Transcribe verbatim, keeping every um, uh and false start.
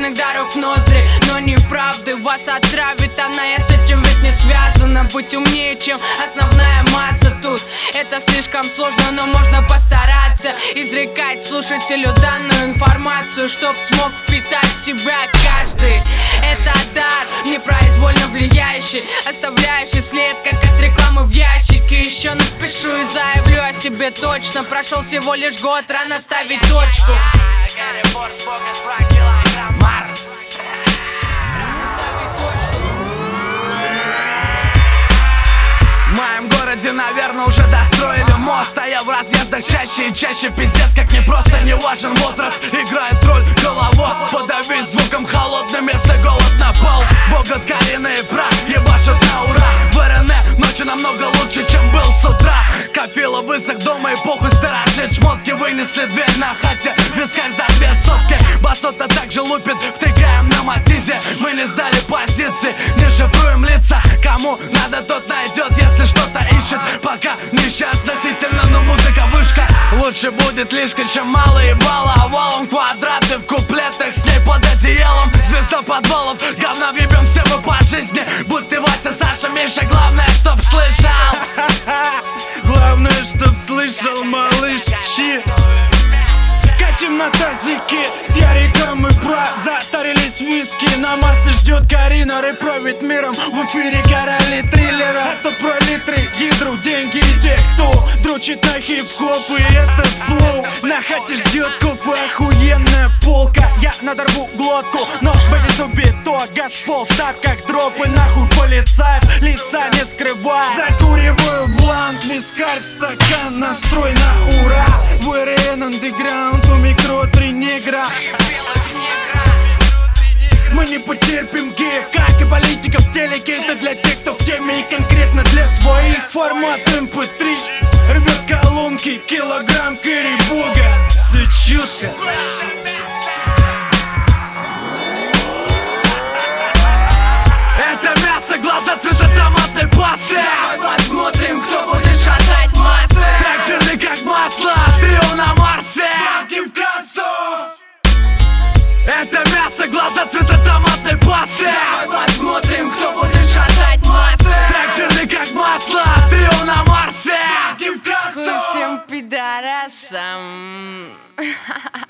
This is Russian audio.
иногда рук в ноздри, но неправды вас отравит она. Я с этим ведь не связана. Быть умнее, чем основная масса тут. Это слишком сложно, но можно постараться изрекать слушателю данную информацию, чтоб смог впитать в себя каждый. Это дар, непроизвольно влияющий, оставляющий след, как от рекламы в ящике. Еще напишу и заявлю о себе точно. Прошел всего лишь год, рано ставить точку. Марс. В моем городе, наверное, уже достроили мост, а я в разъездах чаще и чаще. Пиздец, как не просто, не важен возраст. Играет роль голова, подавись звуком холодным, если голод напал. Богат, Карина и прах ебашут на ура. В РН ночью намного лучше, чем был с утра. Копила высох дома и похуй сторожит. Шмотки вынесли дверь на хате, вискарь за две сотки. Басота также лупит, втыкаем на матизе. Мы не сдали позиции, не шифруем лица. Кому надо, тот найдет, если что-то ищет. Пока нища относительно, но музыка вышка. Лучше будет лишка, чем малые баллы. Овалом квадраты в куплетах, с ней под одеялом. Звезда подвалов, говна въебем все мы по жизни. Будь ты Вася, Саша, Миша, главное, чтоб слышал. Главное, чтоб слышал, малыш, щи. Катим на тазике с Яриком и Бра. Затарились виски, на Марсе ждет Карина. Рэп правит миром, в эфире короли триллера. Это про литры, гидру, деньги и те, кто дрочит на хип-хоп и этот флоу. На хате ждет кофе, охуенная полка. Я надорву глотку, но вывезу биток. Газпол так как дропы, нахуй полицаев лица не скрывай. Закуриваю блант, вискарь в стакан, настрой на ура. В РН андеграунд, у микро три негра. Мы не потерпим геев, как и политика в телеке. Это для тех, кто в теме и конкретно для своих. Формат эм пэ три рвет колонки, килограмм кэрри бога. Все чутко. Это мясо, глаза цвета томатной пасты. Посмотрим, кто будет шатать массы. Так жирный, как масло, трио на Марсе. Бабки в кассу. Это мясо, глаза цвета томатной пасты. Посмотрим, кто будет шатать массы. Так жирный, как масло, трио на Марсе. Бабки в кассу. Всем пидорасам.